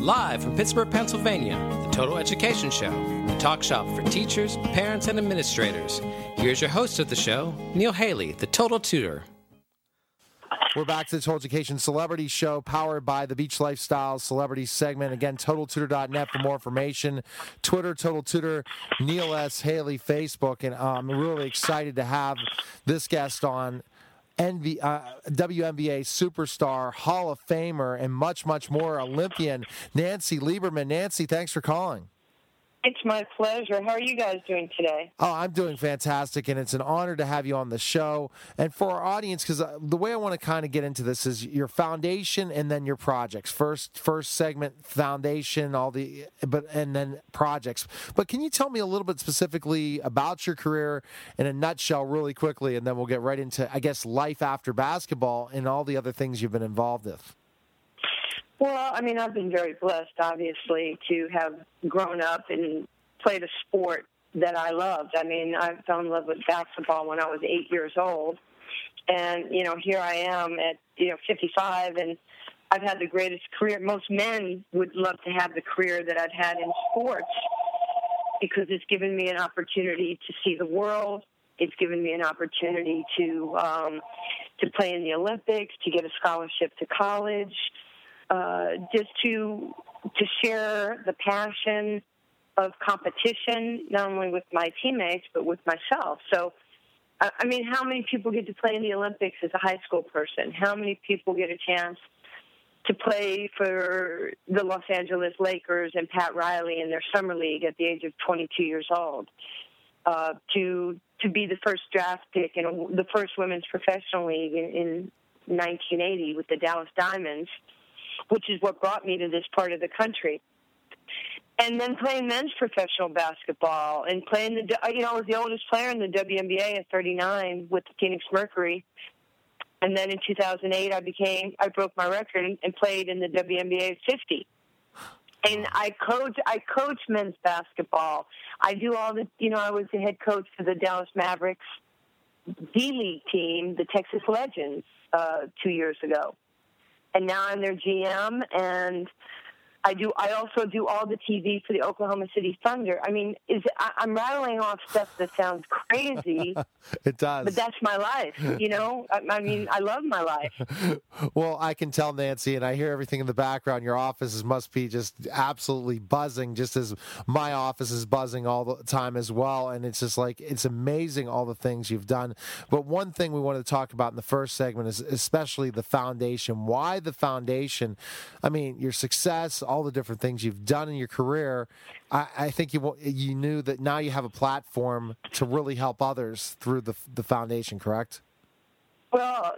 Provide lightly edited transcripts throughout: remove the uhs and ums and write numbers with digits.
Live from Pittsburgh, Pennsylvania, the Total Education Show, the talk shop for teachers, parents, and administrators. Here's your host of the show, Neil Haley, the Total Tutor. We're back to the Total Education Celebrity Show, powered by the Beach Lifestyle Celebrity segment. Again, TotalTutor.net for more information. Twitter, Total Tutor, Neil S. Haley, Facebook. And I'm really excited to have this guest on, WNBA superstar, Hall of Famer, and much, much more, Olympian, Nancy Lieberman. Nancy, thanks for calling. It's my pleasure. How are you guys doing today? Oh, I'm doing fantastic, and it's an honor to have you on the show. And for our audience, because the way I want to kind of get into this is your foundation and then your projects. First segment, foundation, and then projects. But can you tell me a little bit specifically about your career in a nutshell really quickly, and then we'll get right into, I guess, life after basketball and all the other things you've been involved with. Well, I mean, I've been very blessed, obviously, to have grown up and played a sport that I loved. I mean, I fell in love with basketball when I was 8 years old. And, here I am at, 55, and I've had the greatest career. Most men would love to have the career that I've had in sports because it's given me an opportunity to see the world. It's given me an opportunity to play in the Olympics, to get a scholarship to college. Just to share the passion of competition, not only with my teammates, but with myself. So, I mean, how many people get to play in the Olympics as a high school person? How many people get a chance to play for the Los Angeles Lakers and Pat Riley in their summer league at the age of 22 years old? To be the first draft pick in the first women's professional league in 1980 with the Dallas Diamonds, which is what brought me to this part of the country. And then playing men's professional basketball and playing I was the oldest player in the WNBA at 39 with the Phoenix Mercury. And then in 2008, I broke my record and played in the WNBA at 50. And I coach men's basketball. I do all the, I was the head coach for the Dallas Mavericks D-League team, the Texas Legends, 2 years ago. And now I'm their GM, and I also do all the TV for the Oklahoma City Thunder. I mean, I'm rattling off stuff that sounds crazy. It does. But that's my life, I mean, I love my life. Well, I can tell, Nancy, and I hear everything in the background. Your offices must be just absolutely buzzing, just as my office is buzzing all the time as well. And it's just like, it's amazing all the things you've done. But one thing we wanted to talk about in the first segment is especially the foundation. Why the foundation? I mean, your success, all the different things you've done in your career, I think you knew that now you have a platform to really help others through the foundation, correct? Well,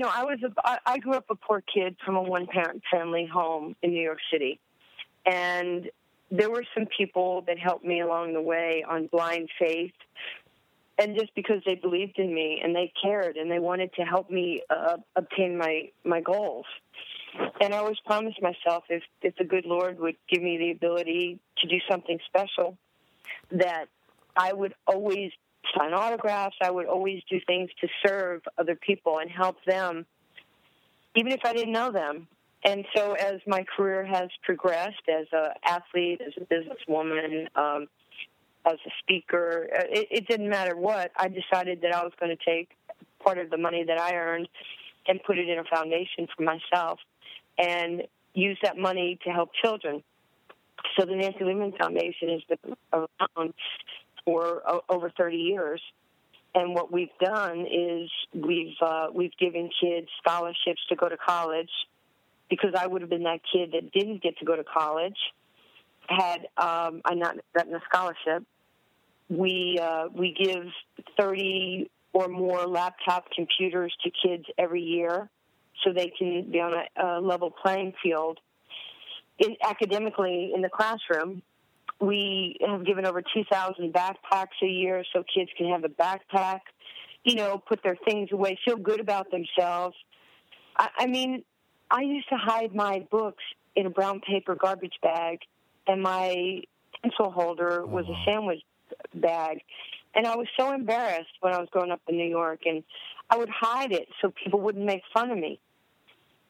I grew up a poor kid from a one-parent family home in New York City, and there were some people that helped me along the way on blind faith, and just because they believed in me and they cared and they wanted to help me obtain my goals. And I always promised myself if the good Lord would give me the ability to do something special, that I would always sign autographs, I would always do things to serve other people and help them, even if I didn't know them. And so as my career has progressed as an athlete, as a businesswoman, as a speaker, it didn't matter what, I decided that I was going to take part of the money that I earned and put it in a foundation for myself and use that money to help children. So the Nancy Lieberman Foundation has been around for over 30 years. And what we've done is we've given kids scholarships to go to college, because I would have been that kid that didn't get to go to college had I not gotten a scholarship. We give 30 or more laptop computers to kids every year so they can be on a level playing field. Academically, in the classroom, we have given over 2,000 backpacks a year so kids can have a backpack, put their things away, feel good about themselves. I mean, I used to hide my books in a brown paper garbage bag, and my pencil holder was a sandwich bag. And I was so embarrassed when I was growing up in New York, and I would hide it so people wouldn't make fun of me.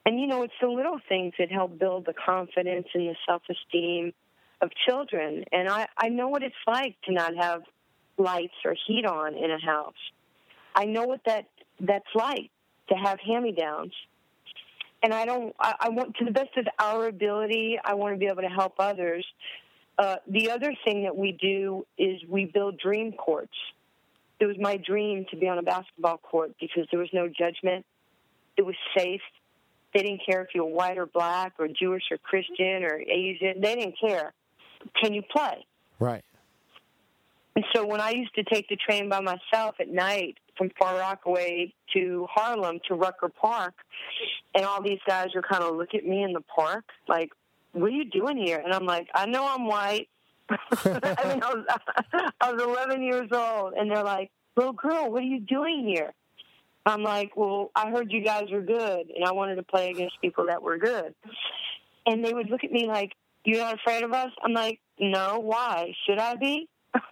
And, it's the little things that help build the confidence and the self-esteem of children. And I know what it's like to not have lights or heat on in a house. I know what that's like, to have hand-me-downs. And I want, to the best of our ability, I want to be able to help others. The other thing that we do is we build dream courts. It was my dream to be on a basketball court because there was no judgment. It was safe. They didn't care if you were white or black or Jewish or Christian or Asian. They didn't care. Can you play? Right. And so when I used to take the train by myself at night from Far Rockaway to Harlem to Rucker Park, and all these guys would kind of look at me in the park like, what are you doing here? And I'm like, I know I'm white. I was 11 years old, and they're like, little girl, what are you doing here? I'm like, well, I heard you guys were good, and I wanted to play against people that were good. And they would look at me like, you're not afraid of us? I'm like, no, why? Should I be?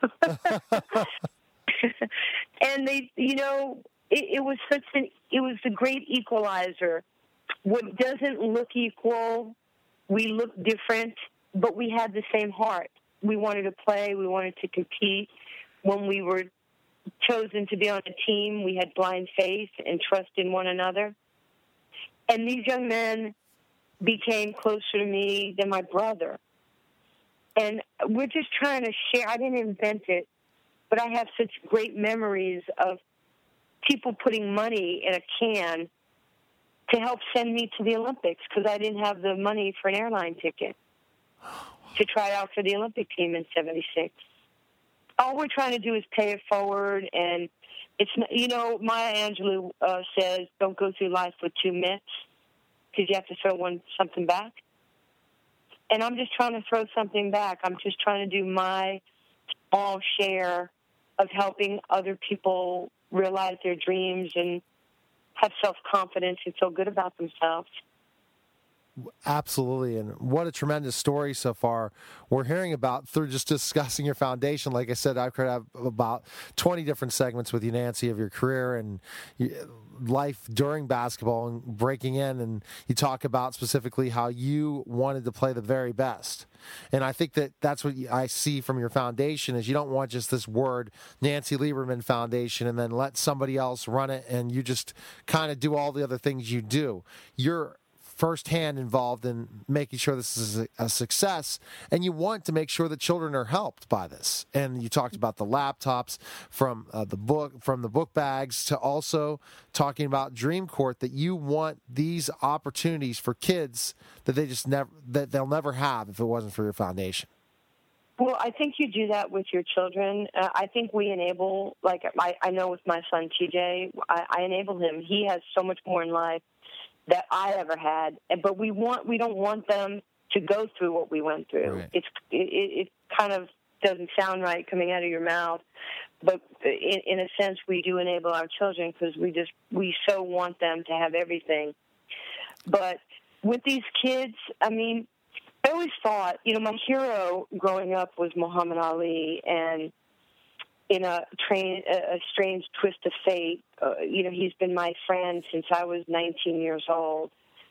And they, it was the great equalizer. What doesn't look equal, we look different, but we had the same heart. We wanted to play. We wanted to compete. When we were chosen to be on a team, we had blind faith and trust in one another. And these young men became closer to me than my brother. And we're just trying to share. I didn't invent it, but I have such great memories of people putting money in a can to help send me to the Olympics because I didn't have the money for an airline ticket to try out for the Olympic team in '76. All we're trying to do is pay it forward, and it's, Maya Angelou says, don't go through life with two mitts because you have to throw something back. And I'm just trying to throw something back. I'm just trying to do my small share of helping other people realize their dreams and have self-confidence and feel good about themselves. Absolutely, and what a tremendous story so far. We're hearing about through just discussing your foundation. Like I said, I could have about 20 different segments with you, Nancy, of your career and life during basketball and breaking in, and you talk about specifically how you wanted to play the very best. And I think that's what I see from your foundation is you don't want just this word, Nancy Lieberman Foundation, and then let somebody else run it and you just kind of do all the other things you do. You're firsthand involved in making sure this is a success, and you want to make sure that children are helped by this. And you talked about the laptops from the book bags to also talking about Dream Court, that you want these opportunities for kids that they'll never have if it wasn't for your foundation. Well, I think you do that with your children. I think we enable, like I know with my son TJ, I enable him. He has so much more in life that I ever had, but we don't want them to go through what we went through. Right. It kind of doesn't sound right coming out of your mouth, but in a sense we do enable our children because we so want them to have everything. But with these kids, I mean, I always thought, my hero growing up was Muhammad Ali, and in a strange twist of fate, he's been my friend since I was 19 years old.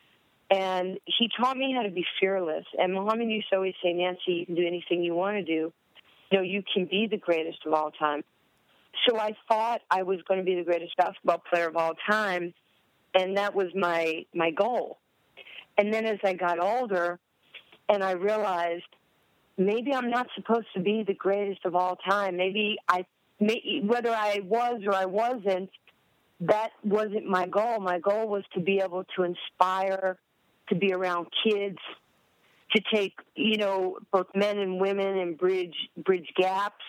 And he taught me how to be fearless. And Muhammad used to always say, Nancy, you can do anything you want to do. You can be the greatest of all time. So I thought I was going to be the greatest basketball player of all time, and that was my goal. And then as I got older and I realized maybe I'm not supposed to be the greatest of all time. Whether I was or I wasn't, that wasn't my goal. My goal was to be able to inspire, to be around kids, to take, both men and women and bridge gaps.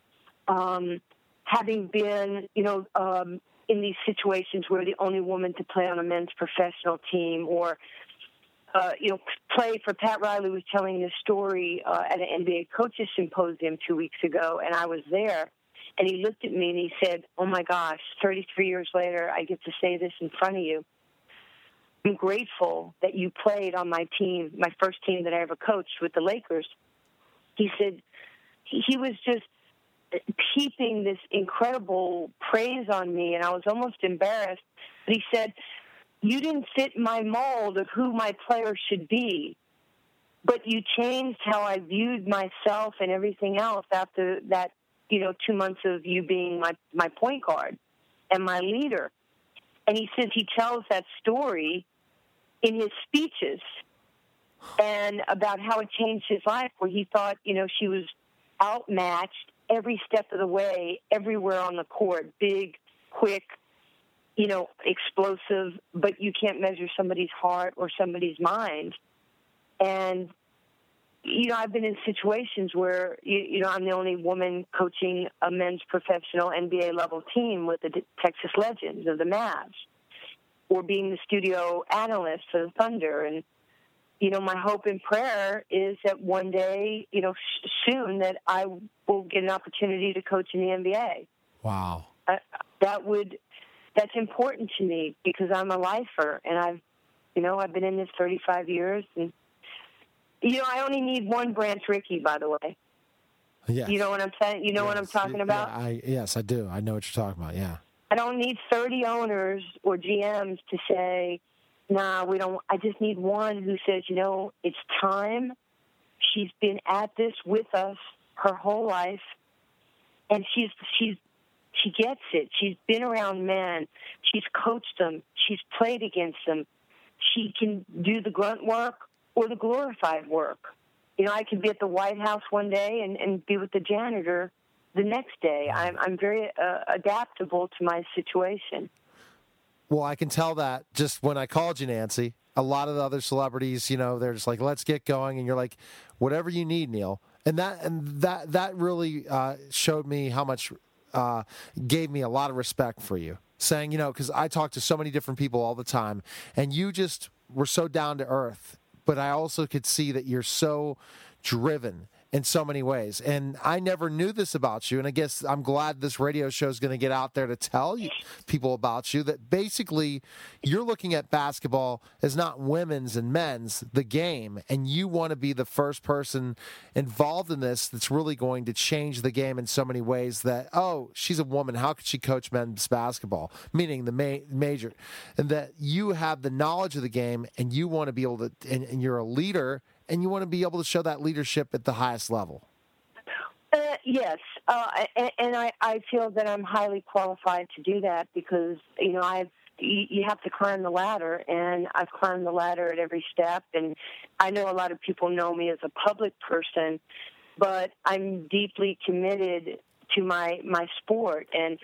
Having been, in these situations where the only woman to play on a men's professional team or play for Pat Riley was telling this story at an NBA coaches symposium 2 weeks ago, and I was there. And he looked at me and he said, oh, my gosh, 33 years later, I get to say this in front of you. I'm grateful that you played on my team, my first team that I ever coached with the Lakers. He said he was just heaping this incredible praise on me, and I was almost embarrassed. But he said, you didn't fit my mold of who my player should be, but you changed how I viewed myself and everything else after that, 2 months of you being my point guard and my leader. And he says he tells that story in his speeches and about how it changed his life, where he thought, she was outmatched every step of the way, everywhere on the court, big, quick, explosive, but you can't measure somebody's heart or somebody's mind. And, I've been in situations where, I'm the only woman coaching a men's professional NBA-level team with the Texas Legends of the Mavs, or being the studio analyst for the Thunder. And, my hope and prayer is that one day, soon, that I will get an opportunity to coach in the NBA. Wow. That's important to me because I'm a lifer, and I've been in this 35 years, and I only need one Branch Rickey, by the way. Yes. You know what I'm saying? You know what I'm talking about? Yeah, yes, I do. I know what you're talking about. Yeah. I don't need 30 owners or GMs to say, "Nah, we don't." I just need one who says, it's time. She's been at this with us her whole life, and she gets it. She's been around men. She's coached them. She's played against them. She can do the grunt work or the glorified work. I could be at the White House one day and be with the janitor the next day. I'm very adaptable to my situation. Well, I can tell that just when I called you, Nancy. A lot of the other celebrities, they're just like, let's get going. And you're like, whatever you need, Neil. And that really showed me how much, gave me a lot of respect for you. Saying, because I talk to so many different people all the time, and you just were so down to earth. But I also could see that you're so driven in so many ways. And I never knew this about you. And I guess I'm glad this radio show is going to get out there to tell people about you, that basically you're looking at basketball as not women's and men's, the game. And you want to be the first person involved in this that's really going to change the game in so many ways that, oh, she's a woman. How could she coach men's basketball? Meaning the major. And that you have the knowledge of the game and you want to be able to, and you're a leader, and you want to be able to show that leadership at the highest level. Yes, and I feel that I'm highly qualified to do that because, you have to climb the ladder, and I've climbed the ladder at every step. And I know a lot of people know me as a public person, but I'm deeply committed to my sport. And,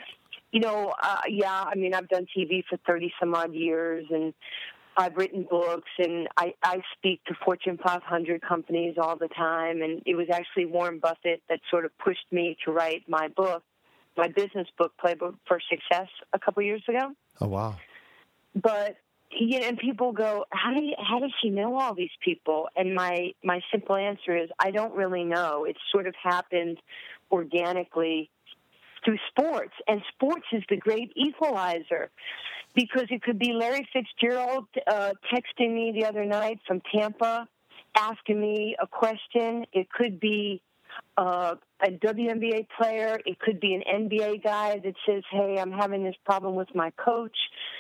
I've done TV for 30-some-odd years, and I've written books, and I speak to Fortune 500 companies all the time, and it was actually Warren Buffett that sort of pushed me to write my book, my business book, Playbook for Success, a couple years ago. Oh, wow. But, and people go, how does she know all these people? And my simple answer is, I don't really know. It sort of happened organically through sports, and sports is the great equalizer. Because it could be Larry Fitzgerald texting me the other night from Tampa, asking me a question. It could be a WNBA player. It could be an NBA guy that says, hey, I'm having this problem with my coach.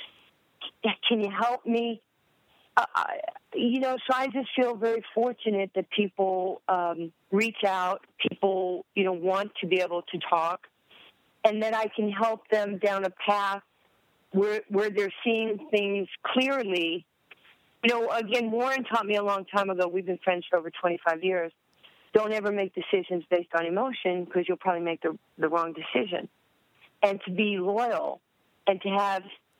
Can you help me? So I just feel very fortunate that people reach out, people, want to be able to talk, and that I can help them down a path where they're seeing things clearly. Again, Warren taught me a long time ago, we've been friends for over 25 years, don't ever make decisions based on emotion because you'll probably make the wrong decision. And to be loyal and to have,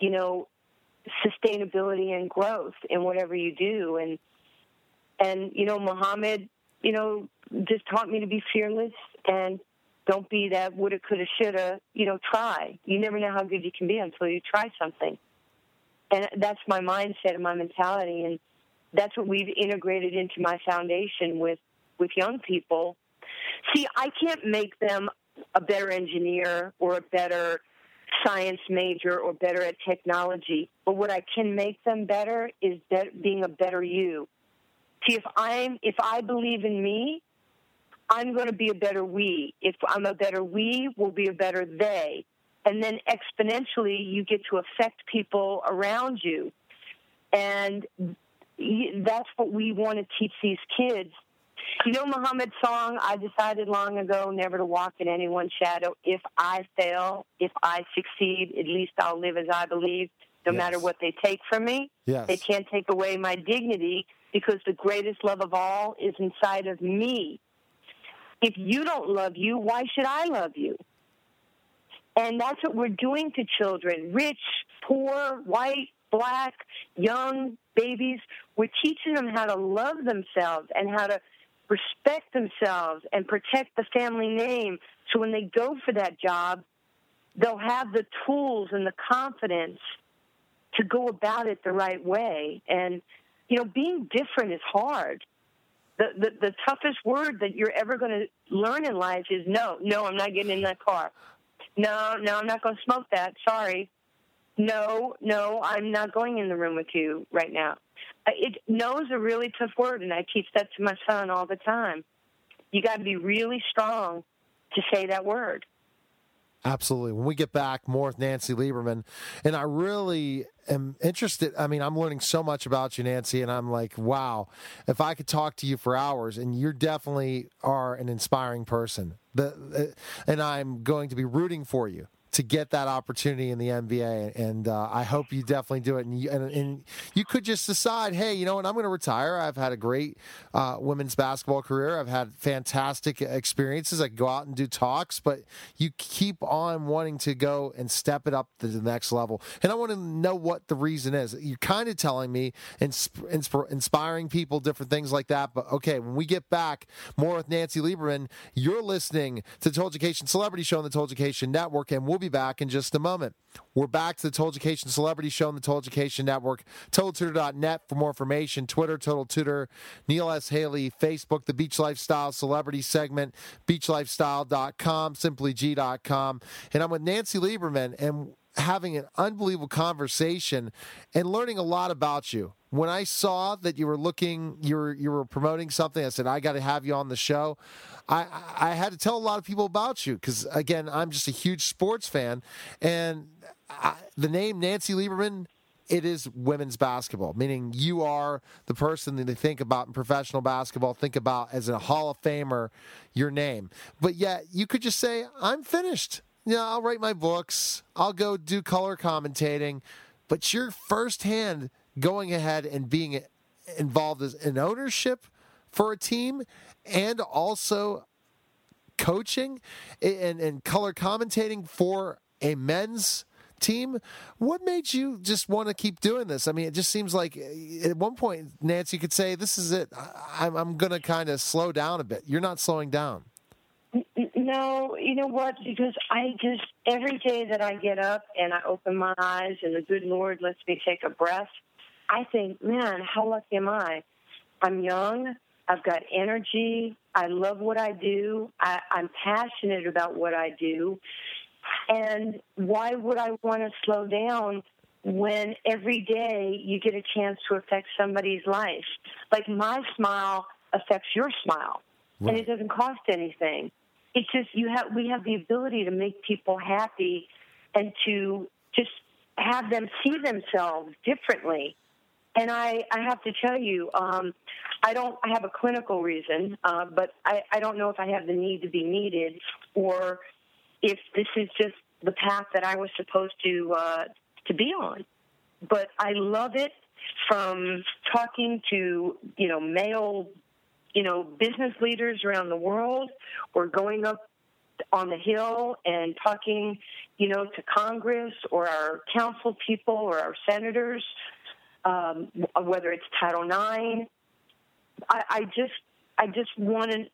sustainability and growth in whatever you do. And Muhammad, just taught me to be fearless and don't be that woulda, coulda, shoulda, try. You never know how good you can be until you try something. And that's my mindset and my mentality, and that's what we've integrated into my foundation with young people. See, I can't make them a better engineer or a better science major or better at technology, but what I can make them better is being a better you. See, if I believe in me, I'm going to be a better we. If I'm a better we, we'll be a better they. And then exponentially, you get to affect people around you. And that's what we want to teach these kids. You know Muhammad's song, I decided long ago never to walk in anyone's shadow. If I fail, if I succeed, at least I'll live as I believe, no matter what they take from me. Yes. They can't take away my dignity, because the greatest love of all is inside of me. If you don't love you, why should I love you? And that's what we're doing to children, rich, poor, white, black, young, babies. We're teaching them how to love themselves and how to respect themselves and protect the family name, so when they go for that job, they'll have the tools and the confidence to go about it the right way. And, you know, being different is hard. The toughest word that you're ever going to learn in life is no. No, I'm not getting in that car. No, I'm not going to smoke that. Sorry. No, I'm not going in the room with you right now. No is a really tough word, and I teach that to my son all the time. You got to be really strong to say that word. Absolutely. When we get back, more with Nancy Lieberman. And I really am interested. I mean, I'm learning so much about you, Nancy, and I'm like, wow, if I could talk to you for hours, and you definitely are an inspiring person. And I'm going to be rooting for you to get that opportunity in the NBA, and I hope you definitely do it. And you could just decide, hey, you know what, I'm going to retire. I've had a great women's basketball career. I've had fantastic experiences. I can go out and do talks, but you keep on wanting to go and step it up to the next level. And I want to know what the reason is. You're kind of telling me, inspiring people, different things like that. But okay, when we get back, more with Nancy Lieberman. You're listening to the Total Education Celebrity Show on the Total Education Network, and we'll be back in just a moment. We're back to the Total Education Celebrity Show on the Total Education Network. TotalTutor.net for more information. Twitter, Total Tutor. Neil S. Haley. Facebook, the Beach Lifestyle Celebrity segment. BeachLifestyle.com. SimplyG.com. And I'm with Nancy Lieberman, and having an unbelievable conversation and learning a lot about you. When I saw that you were promoting something, I said, I got to have you on the show. I had to tell a lot of people about you because, again, I'm just a huge sports fan. And the name Nancy Lieberman, it is women's basketball, meaning you are the person that they think about in professional basketball, think about as a Hall of Famer, your name. But yet you could just say, I'm finished. Yeah, I'll write my books. I'll go do color commentating. But you're firsthand going ahead and being involved in ownership for a team and also coaching and color commentating for a men's team. What made you just want to keep doing this? I mean, it just seems like at one point, Nancy could say, this is it. I'm going to kind of slow down a bit. You're not slowing down. No, you know what? Because every day that I get up and I open my eyes and the good Lord lets me take a breath, I think, man, how lucky am I? I'm young. I've got energy. I love what I do. I'm passionate about what I do. And why would I want to slow down when every day you get a chance to affect somebody's life? Like my smile affects your smile, right. And it doesn't cost anything. It's just we have the ability to make people happy and to just have them see themselves differently. And I have to tell you, I have a clinical reason, but I don't know if I have the need to be needed or if this is just the path that I was supposed to be on. But I love it, from talking to, male, business leaders around the world, or going up on the Hill and talking, to Congress or our council people or our senators, whether it's Title IX. I just want to,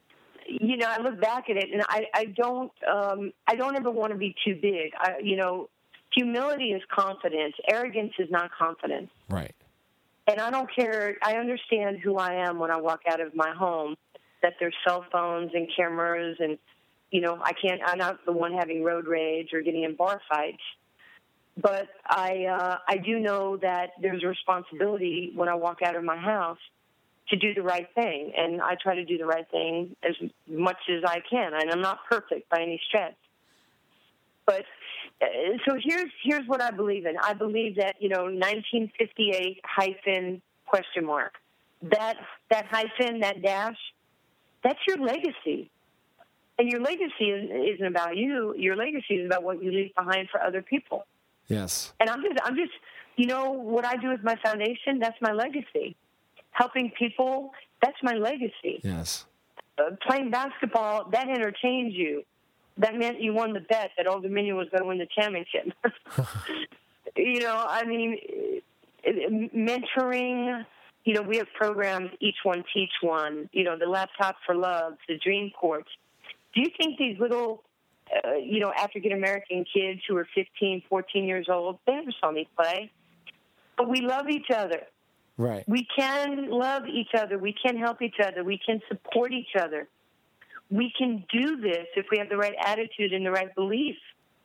I look back at it and I don't ever want to be too big. Humility is confidence. Arrogance is not confidence. Right. And I don't care. I understand who I am when I walk out of my home, that there's cell phones and cameras and, I'm not the one having road rage or getting in bar fights. But I do know that there's a responsibility when I walk out of my house to do the right thing. And I try to do the right thing as much as I can. And I'm not perfect by any stretch. But So here's what I believe in. I believe that 1958 hyphen question mark. That hyphen, that dash, that's your legacy. And your legacy isn't about you. Your legacy is about what you leave behind for other people. Yes. And I'm just what I do with my foundation, that's my legacy. Helping people, that's my legacy. Yes. Playing basketball, that entertains you. That meant you won the bet that Old Dominion was going to win the championship. Mentoring, we have programs, Each One Teach One, the Laptop for Love, the Dream Courts. Do you think these little, African-American kids who are 15, 14 years old, they never saw me play, but we love each other. Right. We can love each other. We can help each other. We can support each other. We can do this if we have the right attitude and the right belief.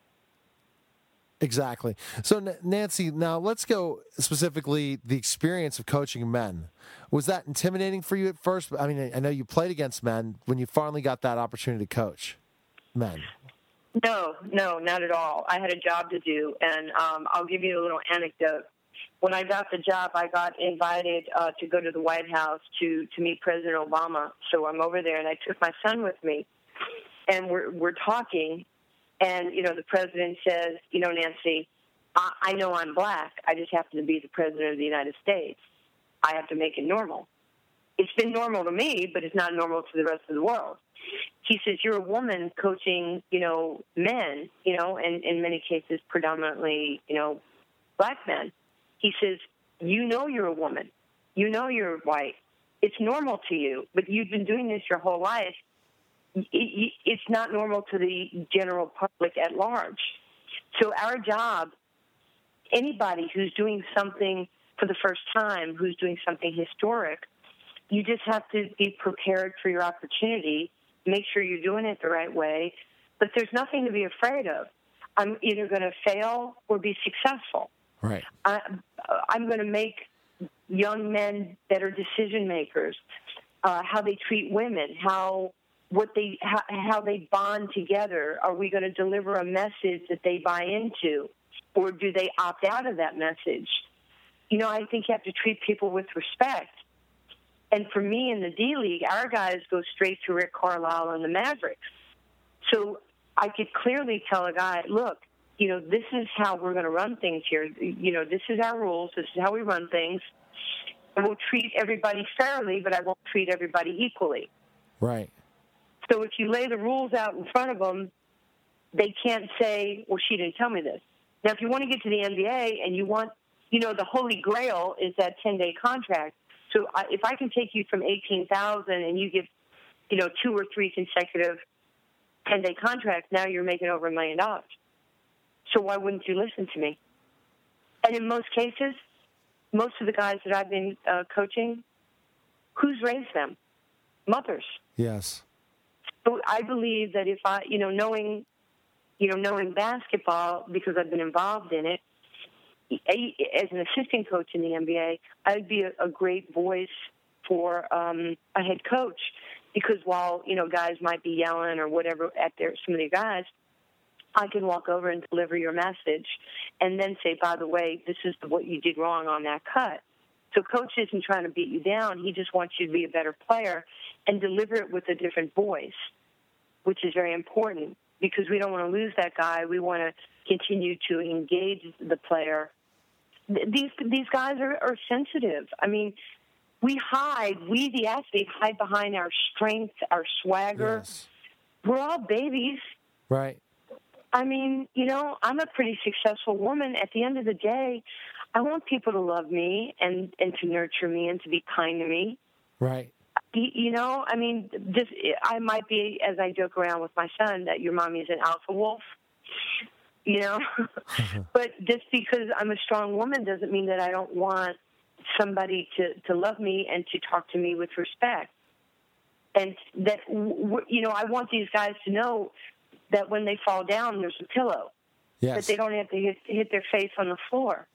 Exactly. So, Nancy, now let's go specifically the experience of coaching men. Was that intimidating for you at first? I mean, I know you played against men when you finally got that opportunity to coach men. No, not at all. I had a job to do, and I'll give you a little anecdote. When I got the job, I got invited to go to the White House to meet President Obama. So I'm over there, and I took my son with me, and we're talking. And, the president says, Nancy, I know I'm black. I just happen to be the president of the United States. I have to make it normal. It's been normal to me, but it's not normal to the rest of the world. He says, you're a woman coaching, men, and in many cases predominantly, black men. He says, you're a woman. You're white. It's normal to you, but you've been doing this your whole life. It's not normal to the general public at large. So our job, anybody who's doing something for the first time, who's doing something historic, you just have to be prepared for your opportunity, make sure you're doing it the right way, but there's nothing to be afraid of. I'm either going to fail or be successful. Right. I'm going to make young men better decision makers, how they treat women, how they bond together. Are we going to deliver a message that they buy into, or do they opt out of that message? I think you have to treat people with respect. And for me in the D-League, our guys go straight to Rick Carlisle and the Mavericks. So I could clearly tell a guy, look, this is how we're going to run things here. This is our rules. This is how we run things. And we'll treat everybody fairly, but I won't treat everybody equally. Right. So if you lay the rules out in front of them, they can't say, well, she didn't tell me this. Now, if you want to get to the NBA and you want, the holy grail is that 10-day contract. So if I can take you from $18,000 and you give, 2 or 3 consecutive 10-day contracts, now you're making over $1 million. So why wouldn't you listen to me? And in most cases, most of the guys that I've been coaching, who's raised them? Mothers. Yes. So I believe that if I, knowing basketball, because I've been involved in it, as an assistant coach in the NBA, I'd be a great voice for a head coach, because while, guys might be yelling or whatever at some of the guys, I can walk over and deliver your message and then say, by the way, this is what you did wrong on that cut. So coach isn't trying to beat you down. He just wants you to be a better player and deliver it with a different voice, which is very important, because we don't want to lose that guy. We want to continue to engage the player. These guys are sensitive. I mean, we the athletes, hide behind our strength, our swagger. Yes. We're all babies. Right. I mean, I'm a pretty successful woman. At the end of the day, I want people to love me and to nurture me and to be kind to me. Right. I mean, I might be, as I joke around with my son, that your mommy is an alpha wolf, But just because I'm a strong woman doesn't mean that I don't want somebody to love me and to talk to me with respect. And that, I want these guys to know that when they fall down, there's a pillow. Yes. That they don't have to hit their face on the floor.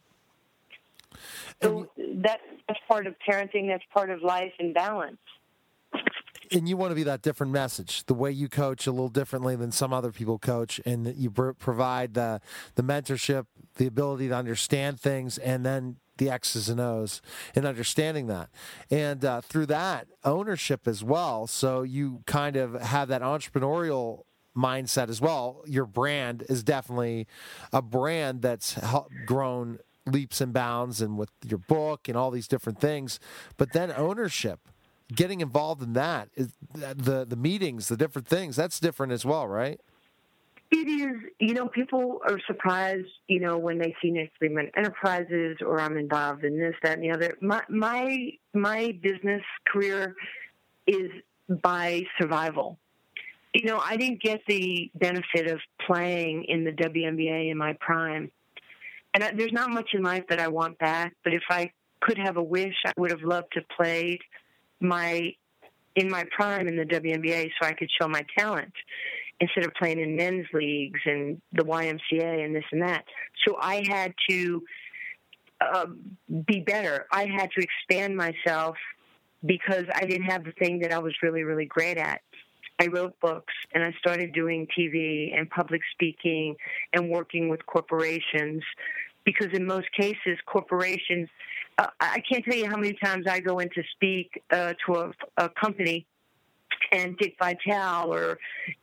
So that's part of parenting. That's part of life and balance. And you want to be that different message, the way you coach a little differently than some other people coach, and that you provide the mentorship, the ability to understand things, and then the X's and O's and understanding that. And through that, ownership as well. So you kind of have that entrepreneurial mindset as well. Your brand is definitely a brand that's grown leaps and bounds, and with your book and all these different things. But then ownership, getting involved in that, is the meetings, the different things, that's different as well, right? It is. People are surprised, when they see Next Lehman Enterprises or I'm involved in this, that, and the other. My business career is by survival. I didn't get the benefit of playing in the WNBA in my prime. And there's not much in life that I want back, but if I could have a wish, I would have loved to play in my prime in the WNBA so I could show my talent instead of playing in men's leagues and the YMCA and this and that. So I had to be better. I had to expand myself because I didn't have the thing that I was really, really great at. I wrote books, and I started doing TV and public speaking and working with corporations, because in most cases, corporations, I can't tell you how many times I go in to speak to a company, and Dick Vitale or,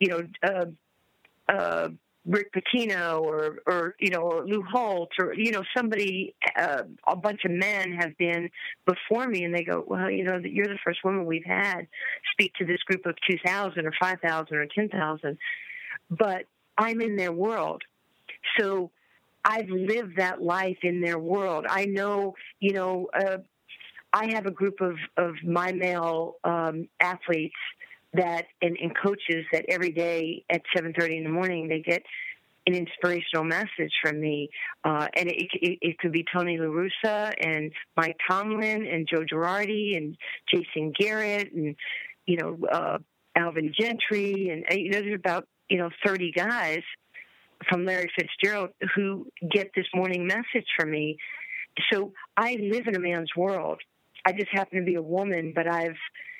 Rick Pitino or Lou Holtz or, somebody, a bunch of men have been before me, and they go, well, you're the first woman we've had speak to this group of 2,000 or 5,000 or 10,000. But I'm in their world. So I've lived that life in their world. I know, I have a group of my male athletes that and coaches that every day at 7:30 in the morning they get an inspirational message from me, and it could be Tony La Russa and Mike Tomlin and Joe Girardi and Jason Garrett and Alvin Gentry, and there's about 30 guys from Larry Fitzgerald who get this morning message from me. So I live in a man's world. I just happen to be a woman, but I've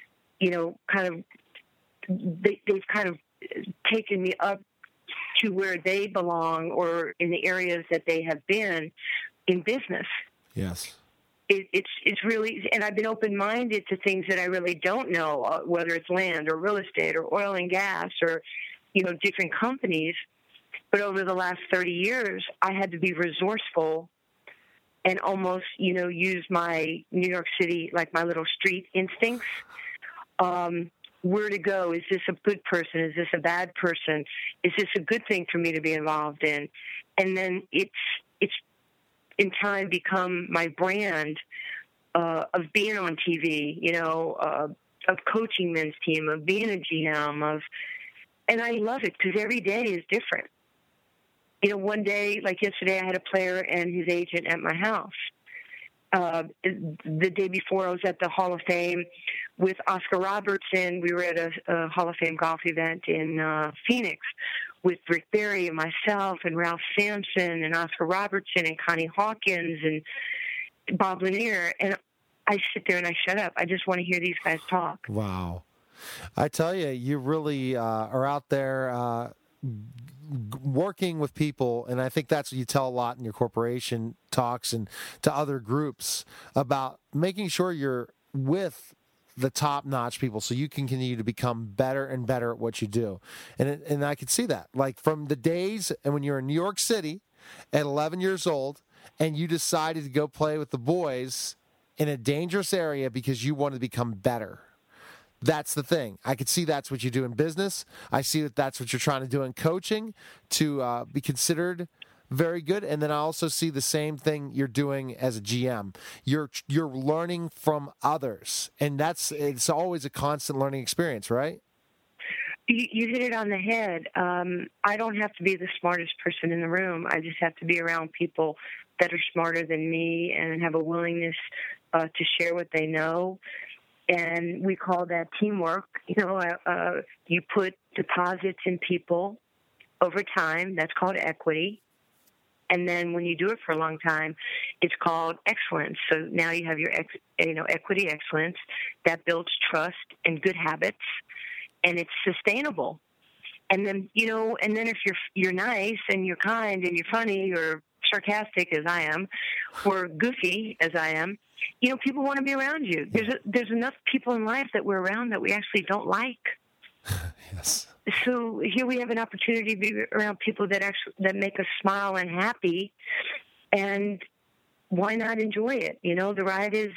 they've kind of taken me up to where they belong or in the areas that they have been in business. Yes. It's really, and I've been open-minded to things that I really don't know, whether it's land or real estate or oil and gas or, different companies. But over the last 30 years, I had to be resourceful and almost, use my New York City, like my little street instincts. Where to go? Is this a good person? Is this a bad person? Is this a good thing for me to be involved in? And then it's in time become my brand of being on TV, of coaching men's team, of being a GM, and I love it because every day is different. One day, like yesterday, I had a player and his agent at my house. The day before, I was at the Hall of Fame with Oscar Robertson. We were at a Hall of Fame golf event in Phoenix with Rick Barry and myself and Ralph Sampson and Oscar Robertson and Connie Hawkins and Bob Lanier. And I sit there and I shut up. I just want to hear these guys talk. Wow. I tell you, you really are out there working with people, and I think that's what you tell a lot in your corporation talks and to other groups about making sure you're with the top-notch people so you can continue to become better and better at what you do. And I could see that. Like from the days and when you're in New York City at 11 years old and you decided to go play with the boys in a dangerous area because you wanted to become better. That's the thing. I could see that's what you do in business. I see that that's what you're trying to do in coaching to be considered very good. And then I also see the same thing you're doing as a GM. You're learning from others, and it's always a constant learning experience, right? You hit it on the head. I don't have to be the smartest person in the room. I just have to be around people that are smarter than me and have a willingness to share what they know. And we call that teamwork. You put deposits in people over time. That's called equity. And then when you do it for a long time, it's called excellence. So now you have your equity excellence that builds trust and good habits, and it's sustainable. And then, if you're nice and you're kind and you're funny or sarcastic as I am, or goofy as I am, people want to be around you. There's enough people in life that we're around that we actually don't like. Yes. So here we have an opportunity to be around people that make us smile and happy, and why not enjoy it? The ride is,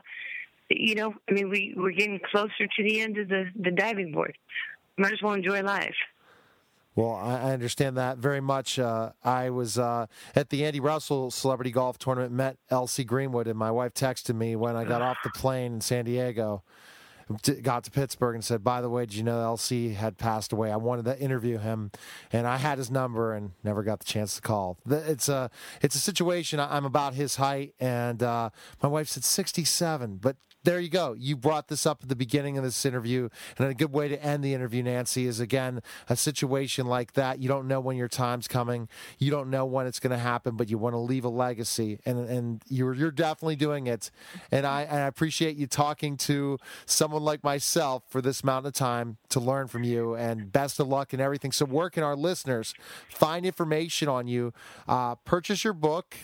we're getting closer to the end of the diving board. Might as well enjoy life. Well, I understand that very much. I was at the Andy Russell Celebrity Golf Tournament, met Elsie Greenwood, and my wife texted me when I got off the plane in San Diego, got to Pittsburgh, and said, by the way, did you know Elsie had passed away? I wanted to interview him, and I had his number and never got the chance to call. It's a situation. I'm about his height, and my wife said 67, but there you go. You brought this up at the beginning of this interview, and a good way to end the interview, Nancy, is, again, a situation like that. You don't know when your time's coming. You don't know when it's going to happen, but you want to leave a legacy, and you're definitely doing it. And I appreciate you talking to someone like myself for this amount of time to learn from you, and best of luck and everything. So where can our listeners find information on you, purchase your book,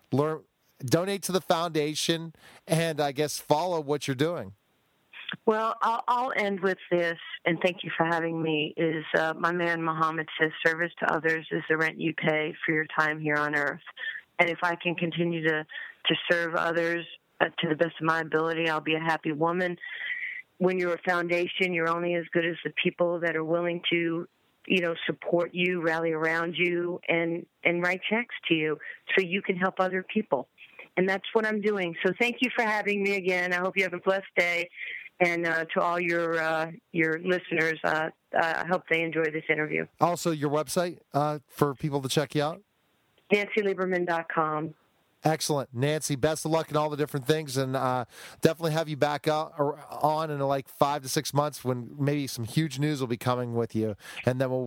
donate to the foundation, and I guess follow what you're doing? Well, I'll end with this, and thank you for having me, is my man Muhammad says service to others is the rent you pay for your time here on earth. And if I can continue to serve others to the best of my ability, I'll be a happy woman. When you're a foundation, you're only as good as the people that are willing to support you, rally around you, and write checks to you so you can help other people. And that's what I'm doing. So thank you for having me again. I hope you have a blessed day. And to all your listeners, I hope they enjoy this interview. Also, your website for people to check you out? NancyLieberman.com. Excellent. Nancy, best of luck in all the different things, and definitely have you back on in like 5 to 6 months when maybe some huge news will be coming with you. And then I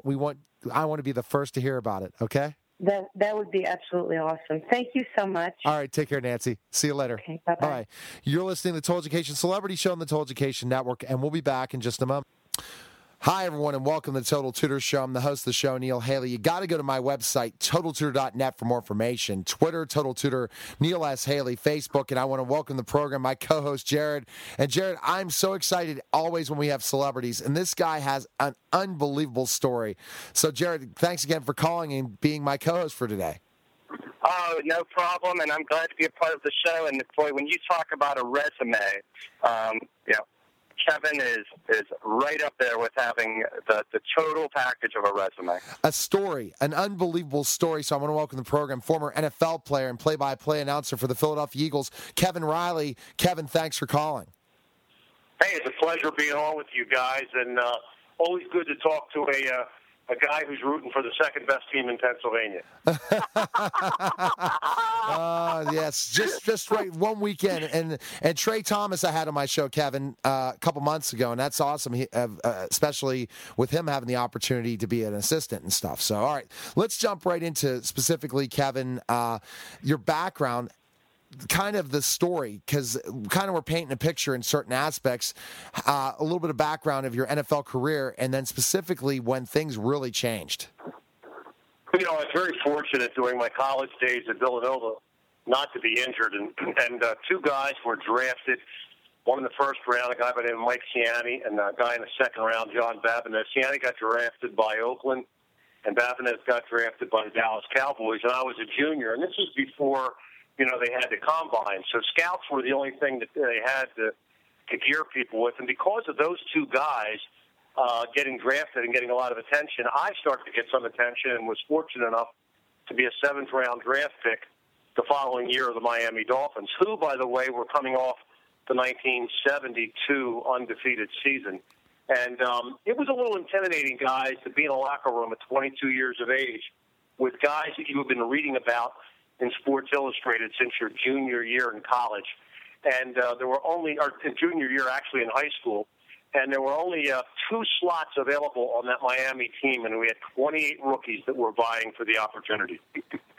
want to be the first to hear about it, okay? That would be absolutely awesome. Thank you so much. All right, take care, Nancy. See you later. Okay, bye-bye. All right. You're listening to the Total Education Celebrity Show on the Total Education Network, and we'll be back in just a moment. Hi, everyone, and welcome to the Total Tutor Show. I'm the host of the show, Neil Haley. You got to go to my website, TotalTutor.net, for more information. Twitter, Total Tutor, Neil S. Haley, Facebook, and I want to welcome the program my co-host, Jared. And, Jared, I'm so excited always when we have celebrities, and this guy has an unbelievable story. So, Jared, thanks again for calling and being my co-host for today. Oh, no problem, and I'm glad to be a part of the show. And, boy, when you talk about a resume, Kevin is right up there with having the total package of a resume. A story, an unbelievable story. So I want to welcome the program, former NFL player and play-by-play announcer for the Philadelphia Eagles, Kevin Riley. Kevin, thanks for calling. Hey, it's a pleasure being on with you guys, and always good to talk to a guy who's rooting for the second best team in Pennsylvania. Yes, just right. One weekend, and Trey Thomas I had on my show, Kevin, a couple months ago, and that's awesome. Especially with him having the opportunity to be an assistant and stuff. So, all right, let's jump right into specifically, Kevin, your background. Kind of the story, because kind of we're painting a picture in certain aspects, a little bit of background of your NFL career, and then specifically when things really changed. I was very fortunate during my college days at Villanova not to be injured, and two guys were drafted, one in the first round, a guy by the name of Mike Ciani, and a guy in the second round, John Babineaux. Ciani got drafted by Oakland, and Babineaux got drafted by the Dallas Cowboys, and I was a junior, and this was before they had the combine. So scouts were the only thing that they had to gear people with. And because of those two guys getting drafted and getting a lot of attention, I started to get some attention and was fortunate enough to be a seventh-round draft pick the following year of the Miami Dolphins, who, by the way, were coming off the 1972 undefeated season. And it was a little intimidating, guys, to be in a locker room at 22 years of age with guys that you have been reading about in Sports Illustrated since your junior year in college. And there were only, or junior year actually in high school, and there were only 2 slots available on that Miami team, and we had 28 rookies that were vying for the opportunity.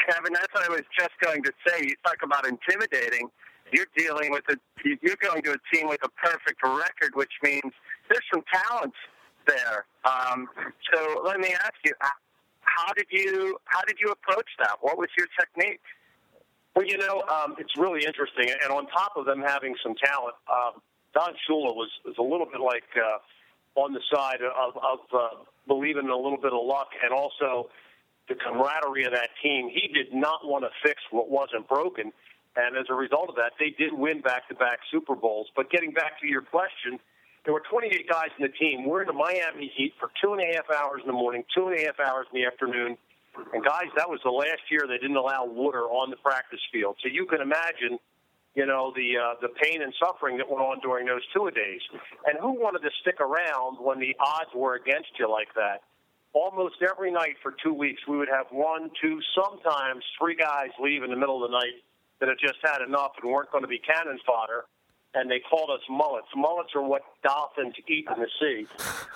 Kevin, that's what I was just going to say. You talk about intimidating. You're dealing with you're going to a team with a perfect record, which means there's some talent there. So let me ask you, how did you approach that? What was your technique? Well, it's really interesting. And on top of them having some talent, Don Shula was a little bit like on the side of believing in a little bit of luck and also the camaraderie of that team. He did not want to fix what wasn't broken. And as a result of that, they did win back-to-back Super Bowls. But getting back to your question, there were 28 guys in the team. We're in the Miami Heat for 2.5 hours in the morning, 2.5 hours in the afternoon. And, guys, that was the last year they didn't allow water on the practice field. So you can imagine, the pain and suffering that went on during those two-a-days. And who wanted to stick around when the odds were against you like that? Almost every night for 2 weeks, we would have 1, 2, sometimes 3 guys leave in the middle of the night that had just had enough and weren't going to be cannon fodder, and they called us mullets. Mullets are what dolphins eat in the sea.